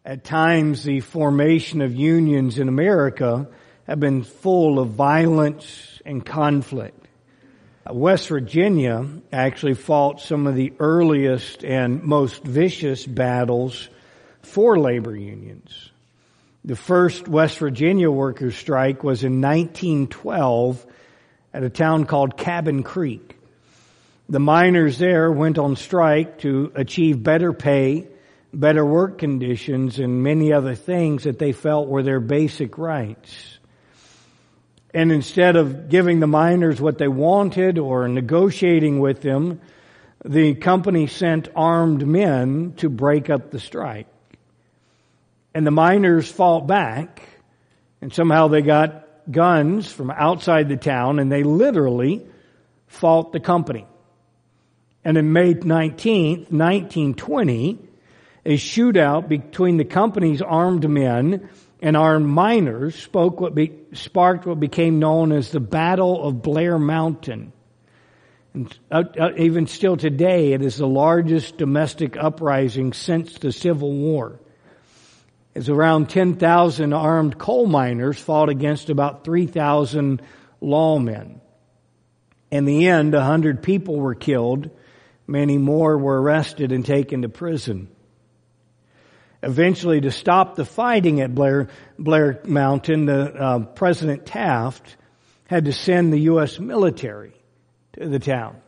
At times, the formation of unions in America have been full of violence and conflict. West Virginia actually fought some of the earliest and most vicious battles for labor unions. The first West Virginia workers' strike was in 1912 at a town called Cabin Creek. The miners there went on strike to achieve better pay, better work conditions, and many other things that they felt were their basic rights. And instead of giving the miners what they wanted or negotiating with them, the company sent armed men to break up the strike. And the miners fought back, and somehow they got guns from outside the town, and they literally fought the company. And in May 19th, 1920, a shootout between the company's armed men and armed miners sparked what became known as the Battle of Blair Mountain. And even still today, it is the largest domestic uprising since the Civil War. As around 10,000 armed coal miners fought against about 3,000 lawmen. In the end, 100 people were killed. Many more were arrested and taken to prison. Eventually, to stop the fighting at Blair Mountain, President Taft had to send the U.S. military to the town.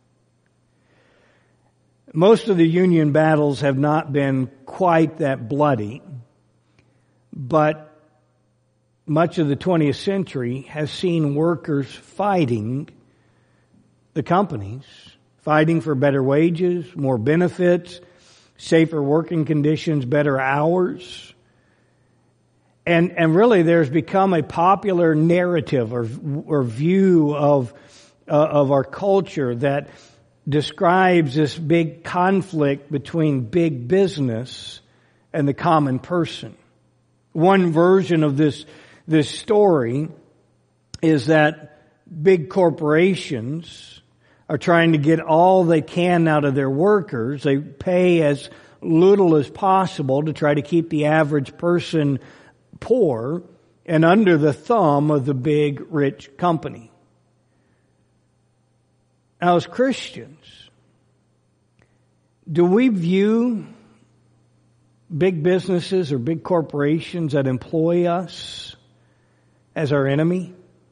Most of the Union battles have not been quite that bloody, but much of the 20th century has seen workers fighting the companies, fighting for better wages, more benefits, safer working conditions, better hours. And really there's become a popular narrative or view of our culture that describes this big conflict between big business and the common person. One version of this story is that big corporations are trying to get all they can out of their workers. They pay as little as possible to try to keep the average person poor and under the thumb of the big rich company. Now, as Christians, do we view big businesses or big corporations that employ us as our enemy?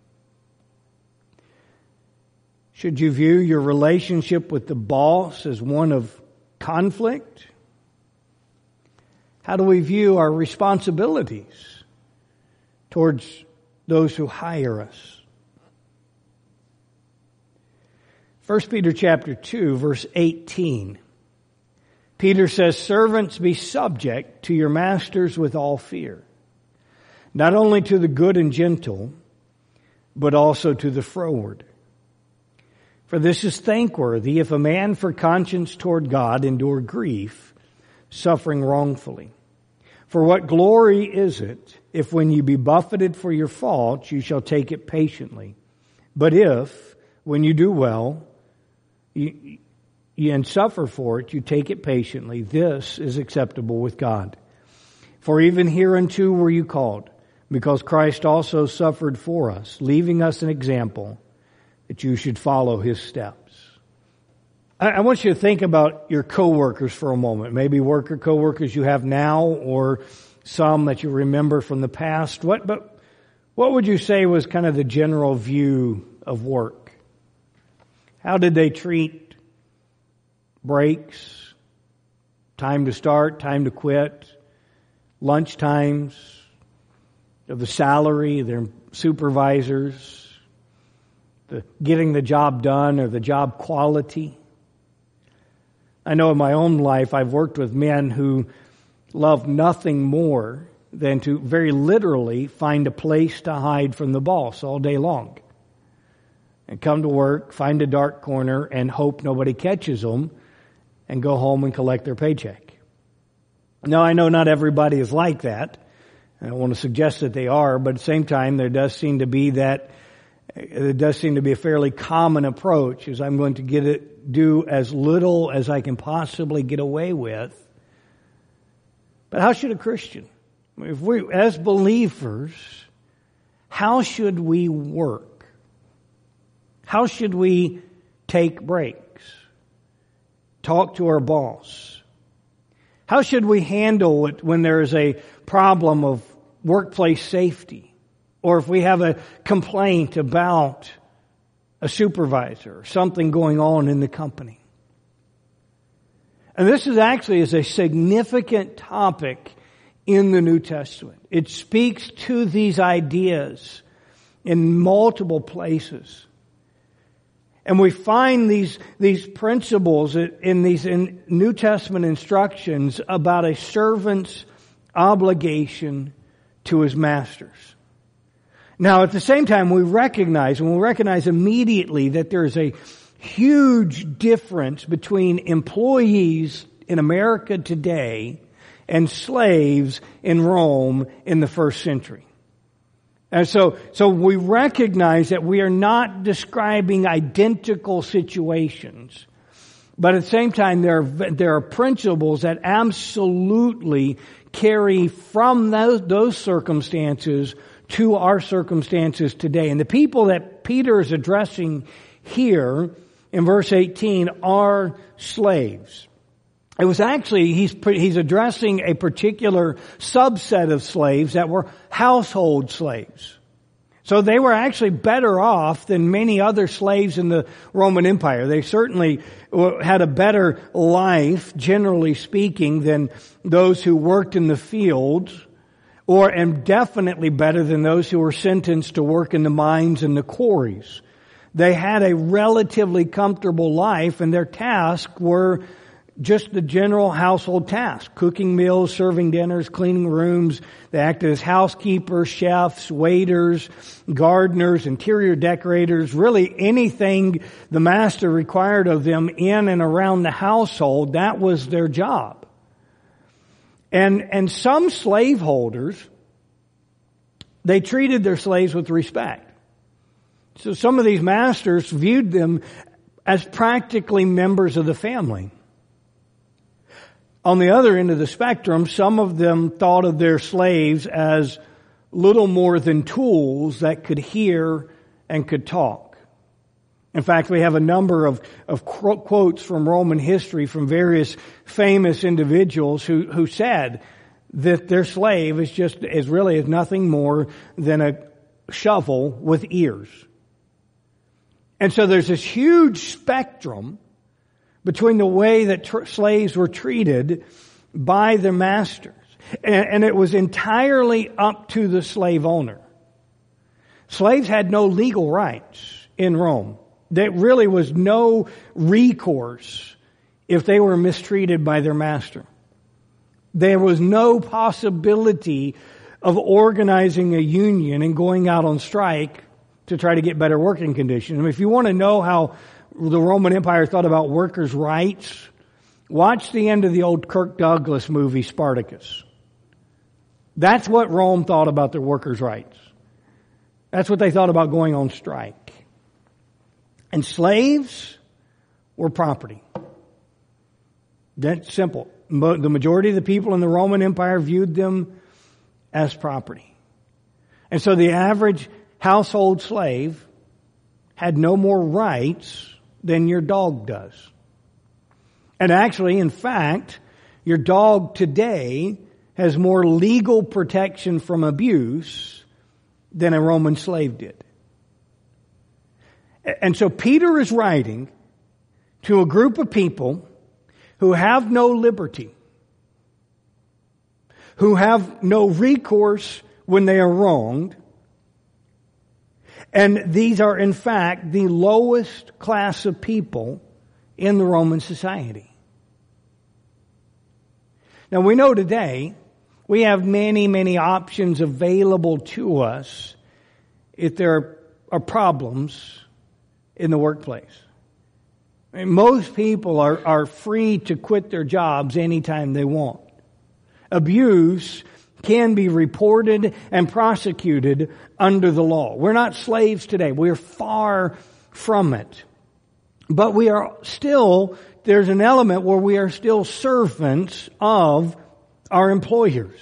Should you view your relationship with the boss as one of conflict? How do we view our responsibilities towards those who hire us? 1 Peter chapter 2, verse 18. Peter says, "Servants, be subject to your masters with all fear, not only to the good and gentle, but also to the froward. For this is thankworthy, if a man for conscience toward God endure grief, suffering wrongfully. For what glory is it, if when you be buffeted for your faults, you shall take it patiently? But if, when you do well, and suffer for it, you take it patiently, this is acceptable with God. For even hereunto were you called, because Christ also suffered for us, leaving us an example that you should follow His steps." I want you to think about your coworkers for a moment. Maybe coworkers you have now, or some that you remember from the past. What would you say was kind of the general view of work? How did they treat breaks, time to start, time to quit, lunch times, of the salary, their supervisors, getting the job done or the job quality? I know in my own life I've worked with men who love nothing more than to very literally find a place to hide from the boss all day long. And come to work, find a dark corner, and hope nobody catches them, and go home and collect their paycheck. Now, I know not everybody is like that. I don't want to suggest that they are, but at the same time, there does seem to be a fairly common approach, is I'm going to do as little as I can possibly get away with. But how should a Christian? If we, as believers, how should we work? How should we take breaks? Talk to our boss? How should we handle it when there is a problem of workplace safety? Or if we have a complaint about a supervisor or something going on in the company? And this is actually a significant topic in the New Testament. It speaks to these ideas in multiple places. And we find these principles in these New Testament instructions about a servant's obligation to his masters. Now, at the same time, we recognize immediately that there is a huge difference between employees in America today and slaves in Rome in the first century. And so we recognize that we are not describing identical situations, but at the same time there are principles that absolutely carry from those circumstances to our circumstances today. And the people that Peter is addressing here in verse 18 are slaves. It was actually, he's addressing a particular subset of slaves that were household slaves. So they were actually better off than many other slaves in the Roman Empire. They certainly had a better life, generally speaking, than those who worked in the fields, and definitely better than those who were sentenced to work in the mines and the quarries. They had a relatively comfortable life, and their tasks were just the general household tasks: cooking meals, serving dinners, cleaning rooms. They acted as housekeepers, chefs, waiters, gardeners, interior decorators, really anything the master required of them in and around the household, that was their job. And some slaveholders, they treated their slaves with respect. So some of these masters viewed them as practically members of the family. On the other end of the spectrum, some of them thought of their slaves as little more than tools that could hear and could talk. In fact, we have a number of quotes from Roman history from various famous individuals who said that their slave is really nothing more than a shovel with ears. And so there's this huge spectrum between the way that slaves were treated by their masters. And it was entirely up to the slave owner. Slaves had no legal rights in Rome. There really was no recourse if they were mistreated by their master. There was no possibility of organizing a union and going out on strike to try to get better working conditions. I mean, if you want to know how the Roman Empire thought about workers' rights, watch the end of the old Kirk Douglas movie, Spartacus. That's what Rome thought about their workers' rights. That's what they thought about going on strike. And slaves were property. That's simple. The majority of the people in the Roman Empire viewed them as property. And so the average household slave had no more rights than your dog does. And actually, in fact, your dog today has more legal protection from abuse than a Roman slave did. And so Peter is writing to a group of people who have no liberty, who have no recourse when they are wronged. And these are, in fact, the lowest class of people in the Roman society. Now, we know today we have many, many options available to us if there are problems in the workplace. I mean, most people are free to quit their jobs anytime they want. Abuse can be reported and prosecuted under the law. We're not slaves today. We're far from it. But there's an element where we are still servants of our employers.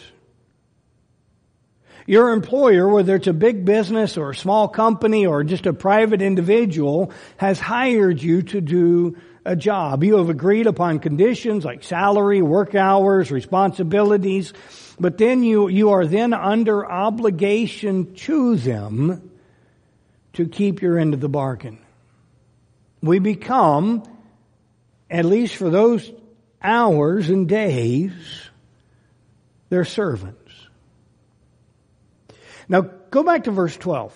Your employer, whether it's a big business or a small company or just a private individual, has hired you to do a job. You have agreed upon conditions like salary, work hours, responsibilities, but then you are then under obligation to them to keep your end of the bargain. We become, at least for those hours and days, their servants. Now, go back to verse 12.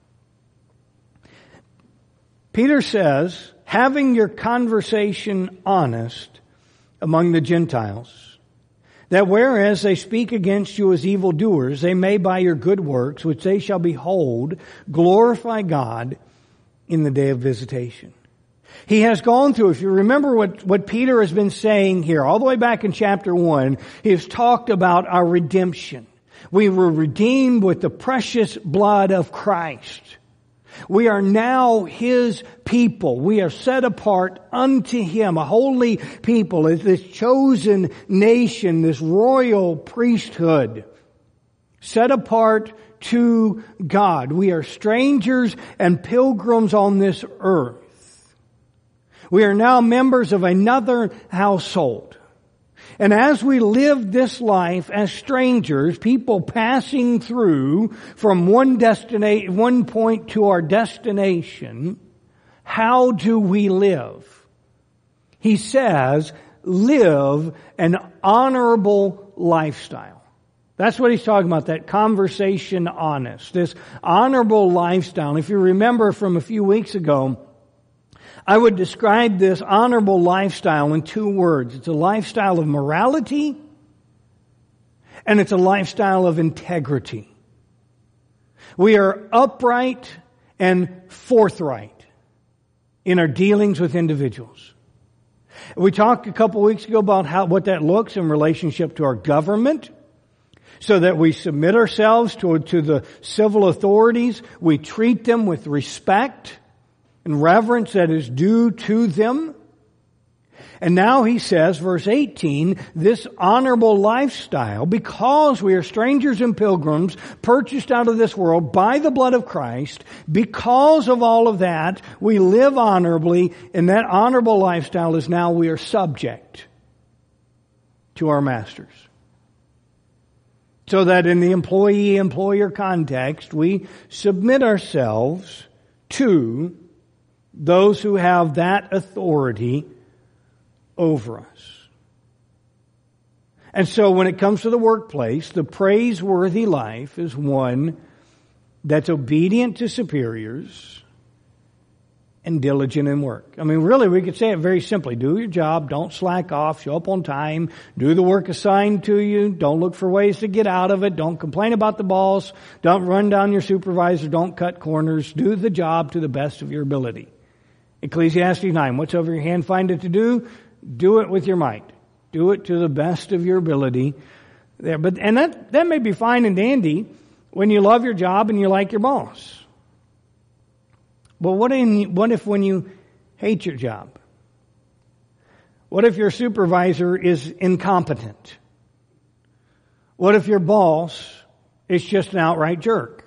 Peter says, having your conversation honest among the Gentiles, that whereas they speak against you as evildoers, they may by your good works, which they shall behold, glorify God in the day of visitation. He has gone through, if you remember what Peter has been saying here, all the way back in chapter 1, he has talked about our redemption. We were redeemed with the precious blood of Christ. We are now His people. We are set apart unto Him, a holy people, as this chosen nation, this royal priesthood, set apart to God. We are strangers and pilgrims on this earth. We are now members of another household. And as we live this life as strangers, people passing through from one point to our destination, how do we live? He says, live an honorable lifestyle. That's what he's talking about, that conversation honest, this honorable lifestyle. If you remember from a few weeks ago, I would describe this honorable lifestyle in two words. It's a lifestyle of morality, and it's a lifestyle of integrity. We are upright and forthright in our dealings with individuals. We talked a couple weeks ago about what that looks in relationship to our government, so that we submit ourselves to the civil authorities. We treat them with respect and reverence that is due to them. And now he says, verse 18, this honorable lifestyle, because we are strangers and pilgrims, purchased out of this world by the blood of Christ, because of all of that, we live honorably, and that honorable lifestyle is now we are subject to our masters. So that in the employee-employer context, we submit ourselves to those who have that authority over us. And so when it comes to the workplace, the praiseworthy life is one that's obedient to superiors and diligent in work. I mean, really, we could say it very simply. Do your job. Don't slack off. Show up on time. Do the work assigned to you. Don't look for ways to get out of it. Don't complain about the boss. Don't run down your supervisor. Don't cut corners. Do the job to the best of your ability. Ecclesiastes 9, whatsoever your hand findeth to do, do it with your might. Do it to the best of your ability. And that may be fine and dandy when you love your job and you like your boss. But what if when you hate your job? What if your supervisor is incompetent? What if your boss is just an outright jerk?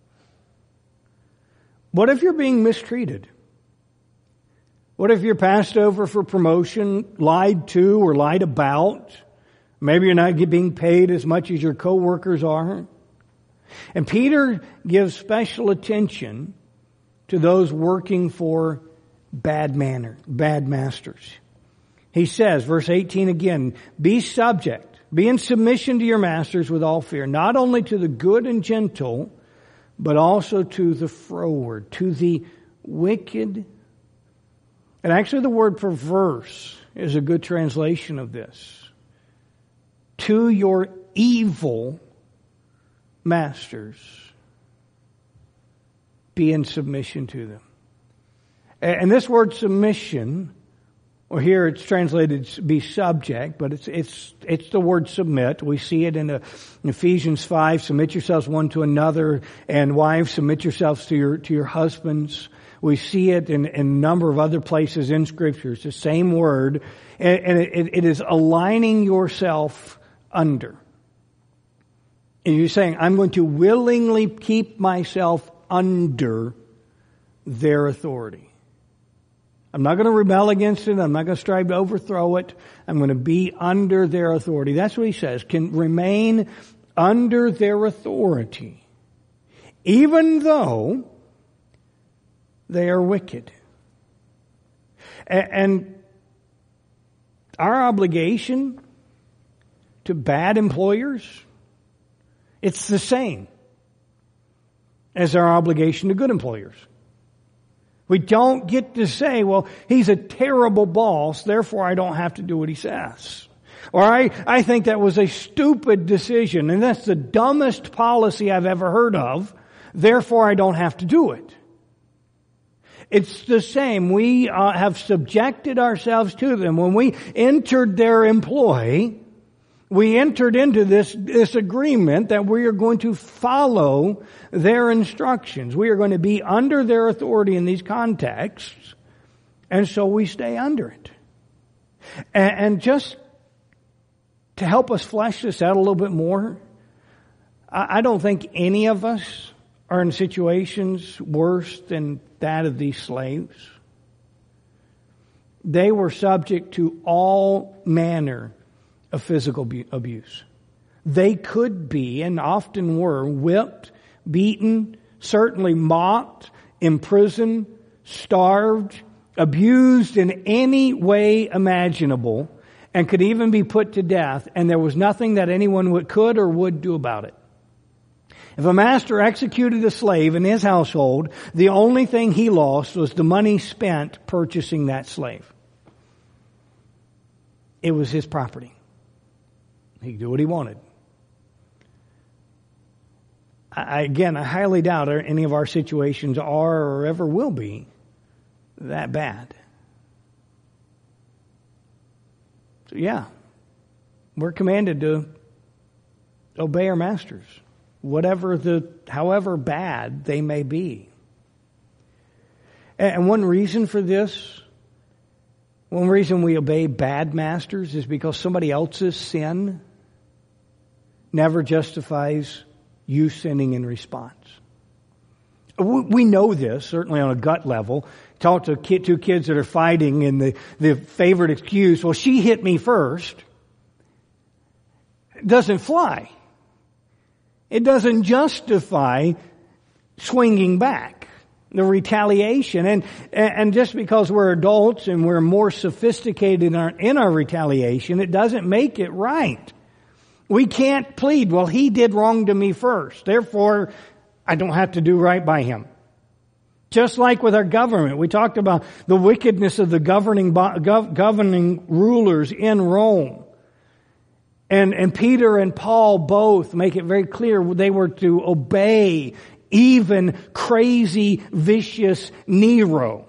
What if you're being mistreated? What if you're passed over for promotion, lied to or lied about? Maybe you're not being paid as much as your coworkers are. And Peter gives special attention to those working for bad masters. He says, verse 18 again, be in submission to your masters with all fear, not only to the good and gentle, but also to the froward, to the wicked. And actually the word perverse is a good translation of this. To your evil masters, be in submission to them. And this word submission, or here it's translated be subject, but it's the word submit. We see it in Ephesians 5, submit yourselves one to another, and wives, submit yourselves to your husbands. We see it in a number of other places in Scripture. It's the same word, and it is aligning yourself under. And you're saying, I'm going to willingly keep myself under their authority. I'm not going to rebel against it. I'm not going to strive to overthrow it. I'm going to be under their authority. That's what he says. Can remain under their authority, even though they are wicked. And our obligation to bad employers, it's the same as our obligation to good employers. We don't get to say, well, he's a terrible boss, therefore I don't have to do what he says. Or I think that was a stupid decision, and that's the dumbest policy I've ever heard of, therefore I don't have to do it. It's the same. We have subjected ourselves to them. When we entered their employ, we entered into this agreement that we are going to follow their instructions. We are going to be under their authority in these contexts, and so we stay under it. And just to help us flesh this out a little bit more, I don't think any of us are in situations worse than that of these slaves. They were subject to all manner of physical abuse. They could be, and often were, whipped, beaten, certainly mocked, imprisoned, starved, abused in any way imaginable, and could even be put to death, and there was nothing that anyone could or would do about it. If a master executed a slave in his household, the only thing he lost was the money spent purchasing that slave. It was his property. He could do what he wanted. I highly doubt any of our situations are or ever will be that bad. So yeah, we're commanded to obey our masters, however bad they may be. And one reason for this, one reason we obey bad masters is because somebody else's sin never justifies you sinning in response. We know this, certainly on a gut level. Talk to two kids that are fighting, and the favorite excuse, well, she hit me first, doesn't fly. It doesn't justify swinging back, the retaliation. And just because we're adults and we're more sophisticated in our retaliation, it doesn't make it right. We can't plead, well, he did wrong to me first, therefore I don't have to do right by him. Just like with our government, we talked about the wickedness of the governing rulers in Rome. And Peter and Paul both make it very clear they were to obey even crazy, vicious Nero.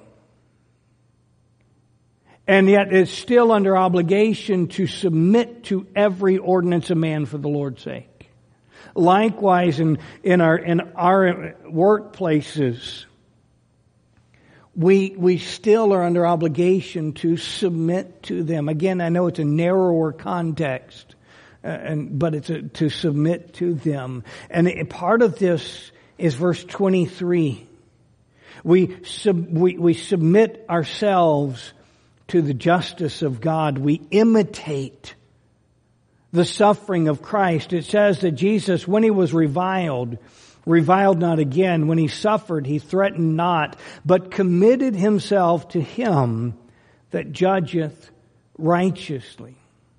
And yet it's still under obligation to submit to every ordinance of man for the Lord's sake. Likewise, in our workplaces, we still are under obligation to submit to them. Again, I know it's a narrower context, but it's to submit to them. And part of this is verse 23. We submit ourselves to the justice of God. We imitate the suffering of Christ. It says that Jesus, when he was reviled not again. When he suffered, he threatened not, but committed himself to him that judgeth righteously.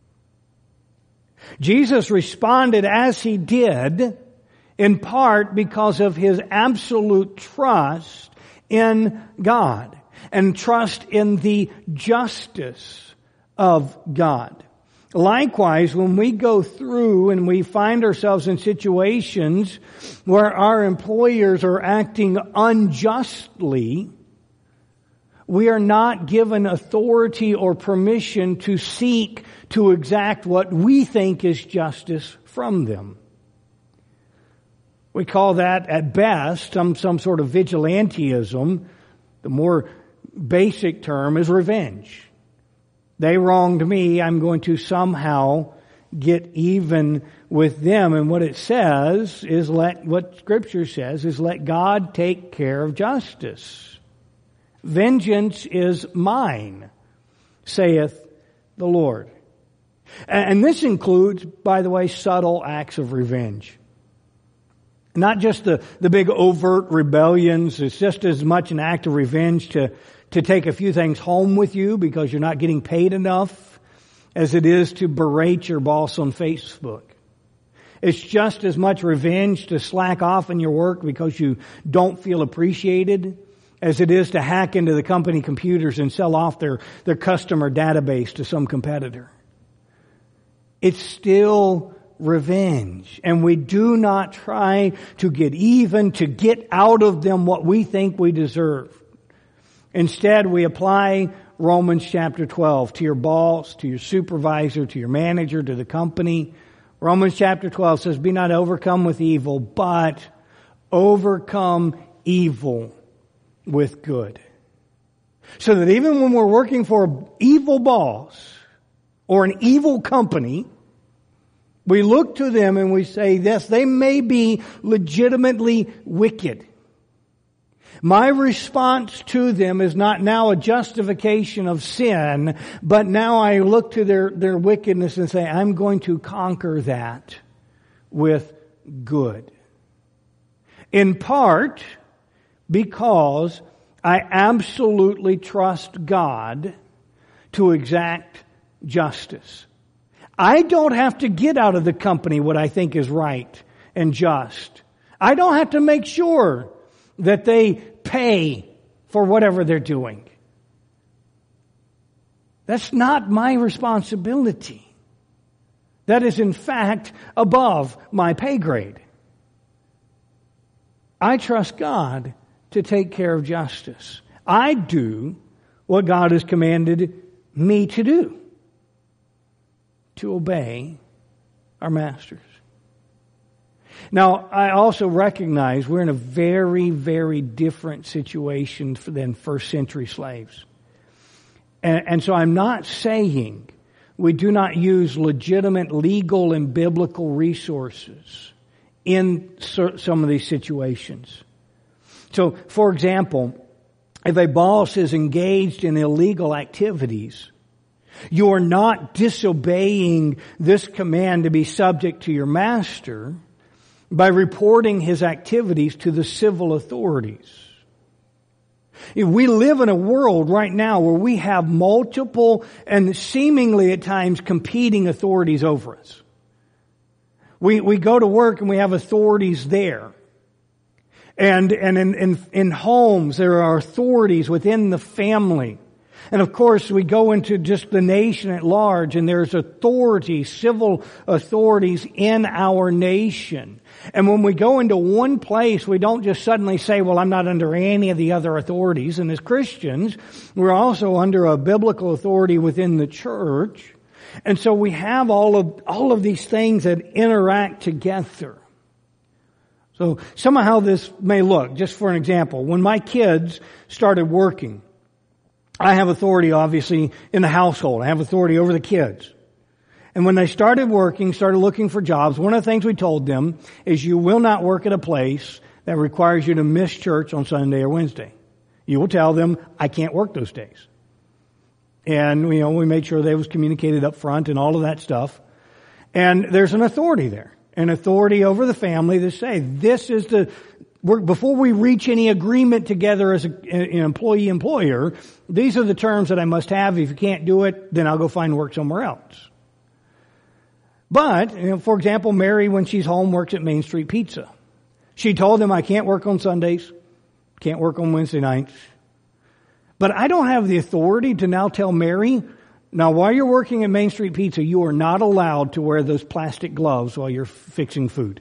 Jesus responded as he did, in part because of his absolute trust in God and trust in the justice of God. Likewise, when we go through and we find ourselves in situations where our employers are acting unjustly, we are not given authority or permission to seek to exact what we think is justice from them. We call that, at best, some sort of vigilantism. The more basic term is revenge. They wronged me, I'm going to somehow get even with them. And what it says is what Scripture says is let God take care of justice. Vengeance is mine, saith the Lord. And this includes, by the way, subtle acts of revenge. Not just the big overt rebellions. It's just as much an act of revenge to take a few things home with you because you're not getting paid enough as it is to berate your boss on Facebook. It's just as much revenge to slack off in your work because you don't feel appreciated as it is to hack into the company computers and sell off their customer database to some competitor. It's still revenge. And we do not try to get even, to get out of them what we think we deserve. Instead, we apply Romans chapter 12 to your boss, to your supervisor, to your manager, to the company. Romans chapter 12 says, be not overcome with evil, but overcome evil with good. So that even when we're working for an evil boss or an evil company, we look to them and we say, yes, they may be legitimately wicked. My response to them is not now a justification of sin, but now I look to their wickedness and say, I'm going to conquer that with good. In part because I absolutely trust God to exact justice. I don't have to get out of the company what I think is right and just. I don't have to make sure that they pay for whatever they're doing. That's not my responsibility. That is in fact above my pay grade. I trust God to take care of justice. I do what God has commanded me to do. To obey our masters. Now, I also recognize we're in a very, very different situation than first century slaves. And so I'm not saying we do not use legitimate legal and biblical resources in some of these situations. So, for example, if a boss is engaged in illegal activities, you are not disobeying this command to be subject to your master by reporting his activities to the civil authorities. We live in a world right now where we have multiple and seemingly at times competing authorities over us. We go to work and we have authorities there. And in homes there are authorities within the family. And of course, we go into just the nation at large, and there's authorities, civil authorities in our nation. And when we go into one place, we don't just suddenly say, well, I'm not under any of the other authorities. And as Christians, we're also under a biblical authority within the church. And so we have all of these things that interact together. So somehow this may look, just for an example, when my kids started working, I have authority, obviously, in the household. I have authority over the kids. And when they started working, started looking for jobs, one of the things we told them is you will not work at a place that requires you to miss church on Sunday or Wednesday. You will tell them, I can't work those days. And, we made sure that was communicated up front and all of that stuff. And there's an authority there. An authority over the family to say, this is before we reach any agreement together as an employee-employer, these are the terms that I must have. If you can't do it, then I'll go find work somewhere else. But, for example, Mary, when she's home, works at Main Street Pizza. She told them, I can't work on Sundays, can't work on Wednesday nights. But I don't have the authority to now tell Mary, now while you're working at Main Street Pizza, you are not allowed to wear those plastic gloves while you're fixing food.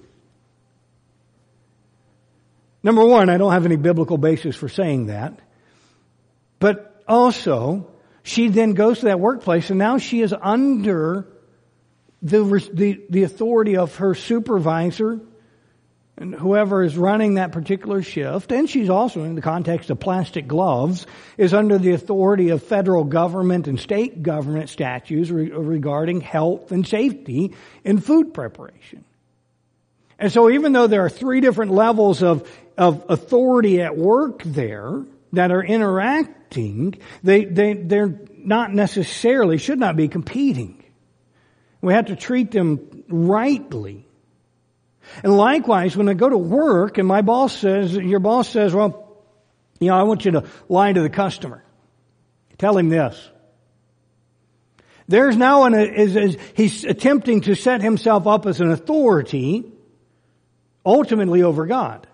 Number one, I don't have any biblical basis for saying that. But also, she then goes to that workplace and now she is under the authority of her supervisor And whoever is running that particular shift, and she's also in the context of plastic gloves, is under the authority of federal government and state government statutes regarding health and safety in food preparation. And so even though there are three different levels of authority at work there that are interacting, they're not necessarily, should not be competing. We have to treat them rightly. And likewise, when I go to work and your boss says, well, I want you to lie to the customer. Tell him this. There's now he's attempting to set himself up as an authority, ultimately over God.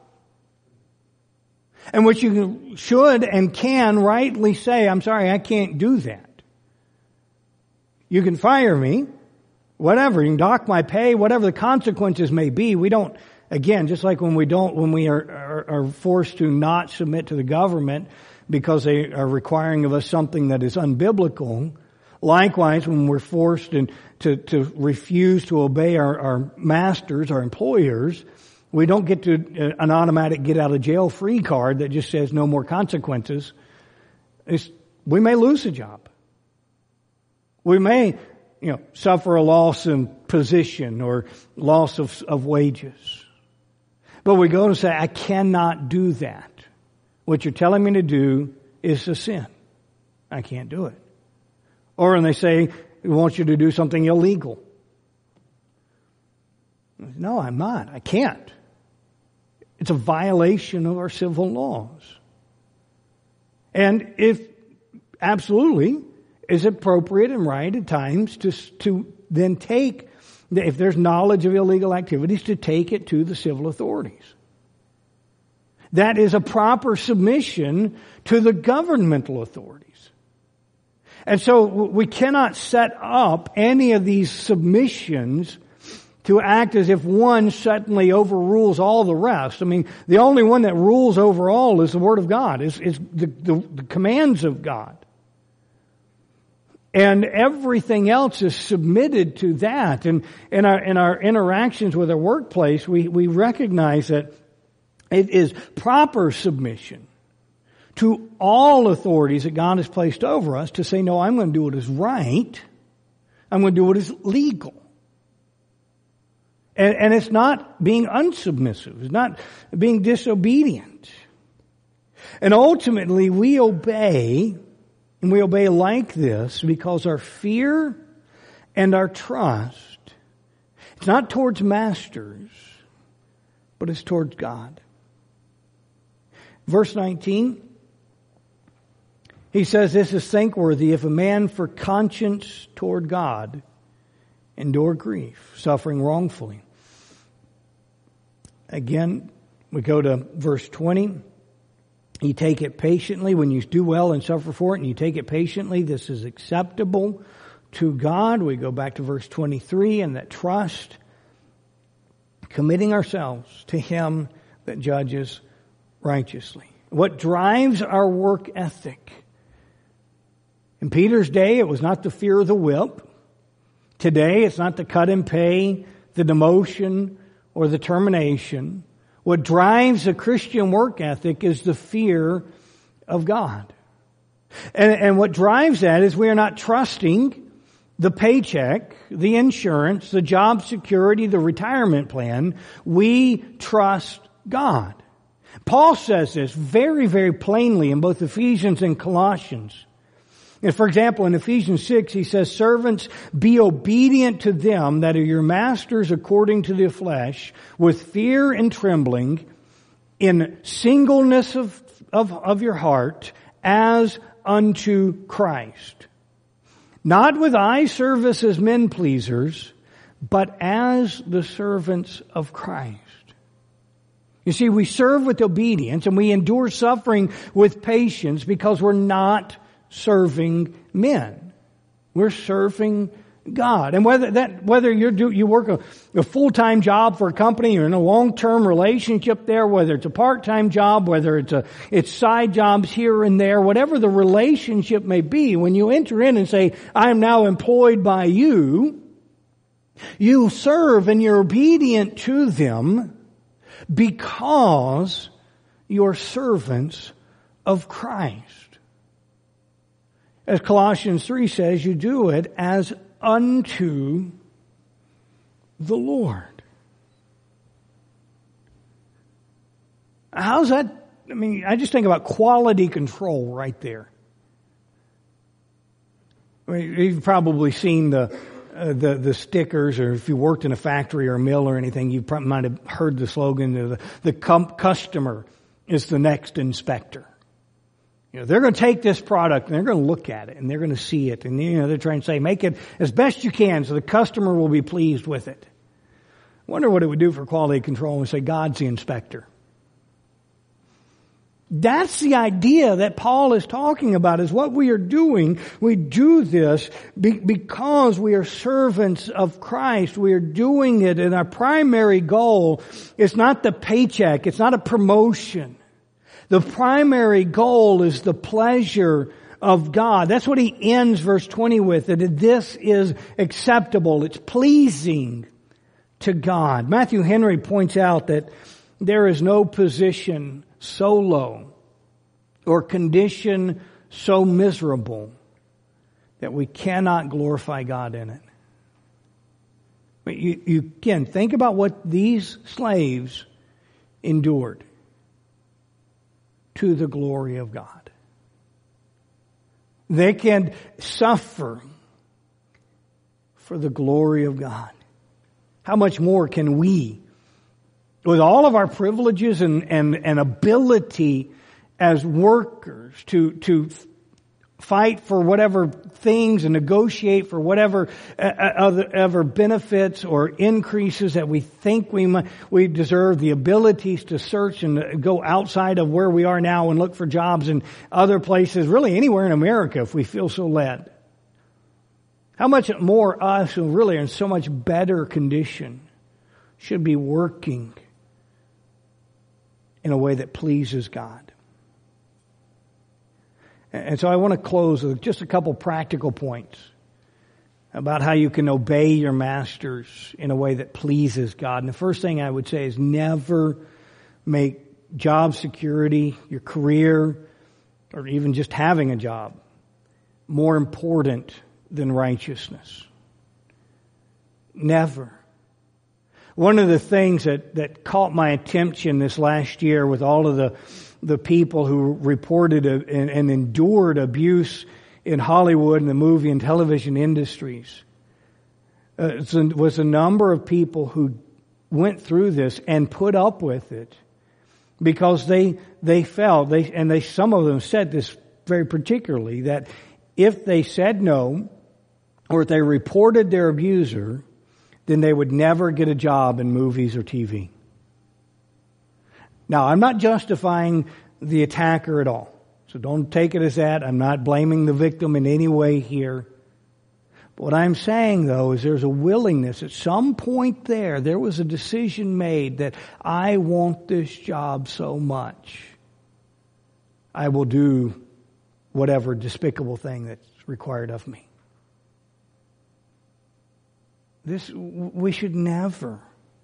And which you should and can rightly say, I'm sorry, I can't do that. You can fire me. Whatever, you can dock my pay, whatever the consequences may be. We don't, again, just like when we are forced to not submit to the government because they are requiring of us something that is unbiblical. Likewise, when we're forced to refuse to obey our masters, our employers, we don't get to an automatic get out of jail free card that just says no more consequences. We may lose a job. We may suffer a loss in position or loss of wages. But we go and say, I cannot do that. What you're telling me to do is a sin. I can't do it. Or when they say, we want you to do something illegal. No, I'm not. I can't. It's a violation of our civil laws. And if absolutely is appropriate and right at times to then take, if there's knowledge of illegal activities, to take it to the civil authorities. That is a proper submission to the governmental authorities. And so we cannot set up any of these submissions to act as if one suddenly overrules all the rest. I mean, the only one that rules over all is the Word of God, is the commands of God. And everything else is submitted to that. And in our interactions with our workplace, we recognize that it is proper submission to all authorities that God has placed over us to say, no, I'm going to do what is right. I'm going to do what is legal. And it's not being unsubmissive. It's not being disobedient. And ultimately, we obey, and we obey like this because our fear and our trust, it's not towards masters, but it's towards God. Verse 19, he says, this is thankworthy if a man for conscience toward God endure grief, suffering wrongfully. Again, we go to verse 20. You take it patiently when you do well and suffer for it, and you take it patiently. This is acceptable to God. We go back to verse 23, and that trust, committing ourselves to Him that judges righteously. What drives our work ethic? In Peter's day, it was not the fear of the whip. Today, it's not the cut and pay, the demotion, or the termination. What drives a Christian work ethic is the fear of God. And what drives that is we are not trusting the paycheck, the insurance, the job security, the retirement plan. We trust God. Paul says this very, very plainly in both Ephesians and Colossians. And for example, in Ephesians 6, he says, servants, be obedient to them that are your masters according to the flesh, with fear and trembling, in singleness of your heart, as unto Christ. Not with eye service as men pleasers, but as the servants of Christ. You see, we serve with obedience and we endure suffering with patience because we're not serving men. We're serving God. And whether you work a full-time job for a company, you're in a long-term relationship there, whether it's a part-time job, whether it's side jobs here and there, whatever the relationship may be, when you enter in and say, I'm now employed by you, you serve and you're obedient to them because you're servants of Christ. As Colossians 3 says, you do it as unto the Lord. How's that? I mean, I just think about quality control right there. I mean, you've probably seen the stickers, or if you worked in a factory or a mill or anything, you probably might have heard the slogan, the customer is the next inspector. They're going to take this product and they're going to look at it and they're going to see it. And, they're trying to say, make it as best you can so the customer will be pleased with it. I wonder what it would do for quality control when we say God's the inspector. That's the idea that Paul is talking about, is what we are doing. We do this because we are servants of Christ. We are doing it, and our primary goal is not the paycheck. It's not a promotion. The primary goal is the pleasure of God. That's what he ends verse 20 with, that this is acceptable. It's pleasing to God. Matthew Henry points out that there is no position so low or condition so miserable that we cannot glorify God in it. You again, think about what these slaves endured to the glory of God. They can suffer for the glory of God. How much more can we, with all of our privileges and ability as workers to fight for whatever things and negotiate for whatever other benefits or increases that we think we deserve, the abilities to search and go outside of where we are now and look for jobs in other places, really anywhere in America if we feel so led. How much more us who really are in so much better condition should be working in a way that pleases God. And so I want to close with just a couple practical points about how you can obey your masters in a way that pleases God. And the first thing I would say is never make job security, your career, or even just having a job more important than righteousness. Never. One of the things that caught my attention this last year with all of the people who reported and endured abuse in Hollywood and the movie and television industries was a number of people who went through this and put up with it because they felt, some of them said this very particularly, that if they said no or if they reported their abuser, then they would never get a job in movies or TV. Now, I'm not justifying the attacker at all. So don't take it as that. I'm not blaming the victim in any way here. But what I'm saying, though, is there's a willingness. At some point there was a decision made that I want this job so much, I will do whatever despicable thing that's required of me. We should never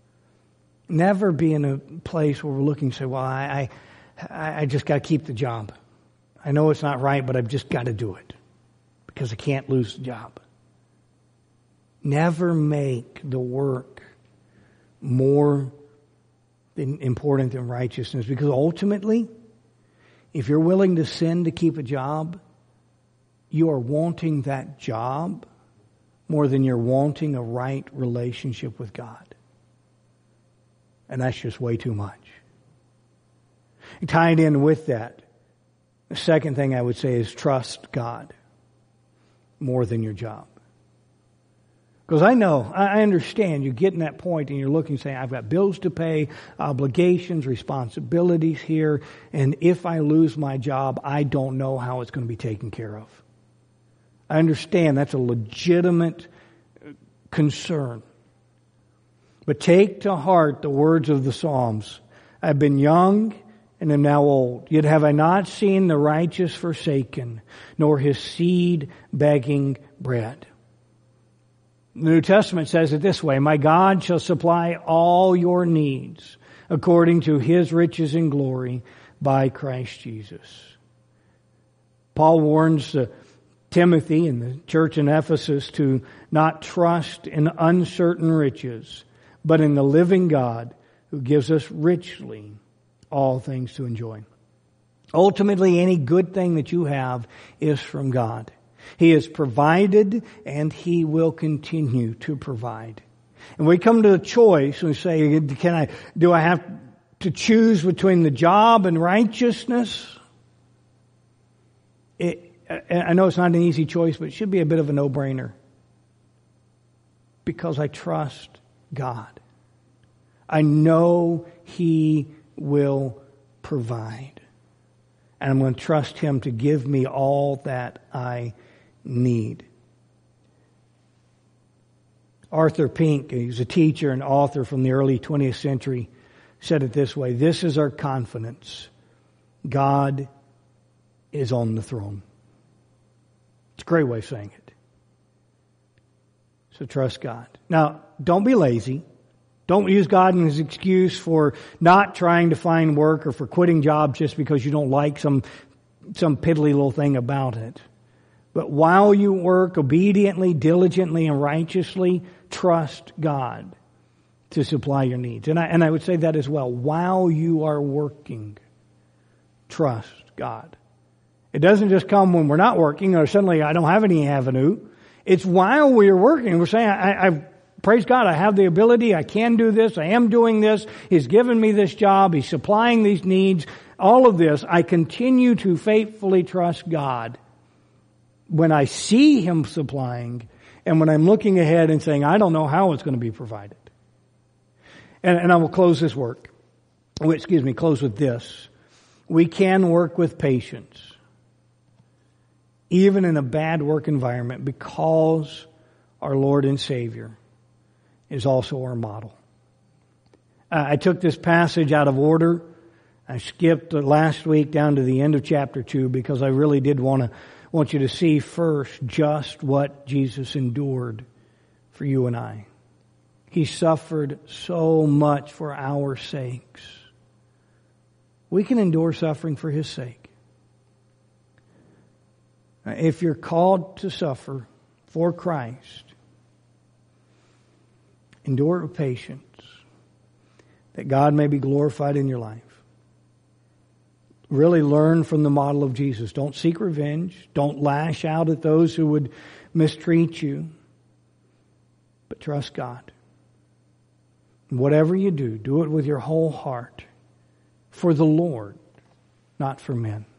be in a place where we're looking to say, well, I just got to keep the job. I know it's not right, but I've just got to do it because I can't lose the job. Never make the work more important than righteousness, because ultimately, if you're willing to sin to keep a job, you are wanting that job more than you're wanting a right relationship with God. And that's just way too much. Tied in with that, the second thing I would say is trust God more than your job. Because I understand you get in that point and you're looking saying, I've got bills to pay, obligations, responsibilities here, and if I lose my job, I don't know how it's going to be taken care of. I understand that's a legitimate concern. But take to heart the words of the Psalms. I've been young and am now old. Yet have I not seen the righteous forsaken, nor his seed begging bread. The New Testament says it this way, my God shall supply all your needs according to His riches and glory by Christ Jesus. Paul warns Timothy and the church in Ephesus to not trust in uncertain riches, but in the living God who gives us richly all things to enjoy. Ultimately, any good thing that you have is from God. He has provided and He will continue to provide. And we come to a choice and we say, do I have to choose between the job and righteousness? I know it's not an easy choice, but it should be a bit of a no-brainer. Because I trust God. I know He will provide. And I'm going to trust Him to give me all that I need. Arthur Pink, he's a teacher and author from the early 20th century, said it this way, this is our confidence. God is on the throne. It's a great way of saying it. So trust God. Now, don't be lazy. Don't use God as an excuse for not trying to find work or for quitting jobs just because you don't like some piddly little thing about it. But while you work obediently, diligently, and righteously, trust God to supply your needs. And I would say that as well. While you are working, trust God. It doesn't just come when we're not working or suddenly I don't have any avenue. It's while we are working. We're saying, I praise God, I have the ability, I can do this, I am doing this, He's given me this job, He's supplying these needs, all of this, I continue to faithfully trust God when I see Him supplying and when I'm looking ahead and saying, I don't know how it's going to be provided. And I will close with this. We can work with patience, even in a bad work environment, because our Lord and Savior is also our model. I took this passage out of order. I skipped last week down to the end of chapter 2 because I really did want you to see first just what Jesus endured for you and I. He suffered so much for our sakes. We can endure suffering for His sake. If you're called to suffer for Christ, endure with patience, that God may be glorified in your life. Really learn from the model of Jesus. Don't seek revenge. Don't lash out at those who would mistreat you. But trust God. Whatever you do, do it with your whole heart. For the Lord, not for men.